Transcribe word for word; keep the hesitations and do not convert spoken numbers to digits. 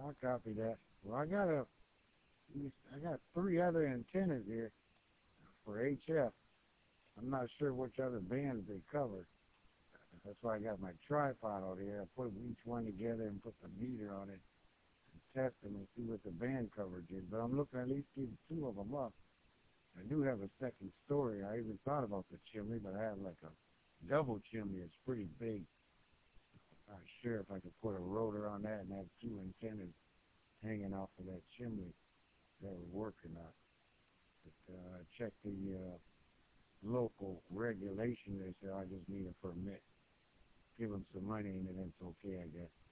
I'll copy that. Well, I got a, I got three other antennas here for H F. I'm not sure which other bands they cover. That's why I got my tripod out here. I put each one together and put the meter on it and test them and see what the band coverage is. But I'm looking at least give two of them up. I do have a second story. I even thought about the chimney, but I have like a double chimney. It's pretty big. I'm not sure if I could put a rotor on that and have two antennas hanging off of that chimney. That would work or not. But uh, check the uh, local regulation. They say I just need a permit. Give them some money and then it's okay, I guess.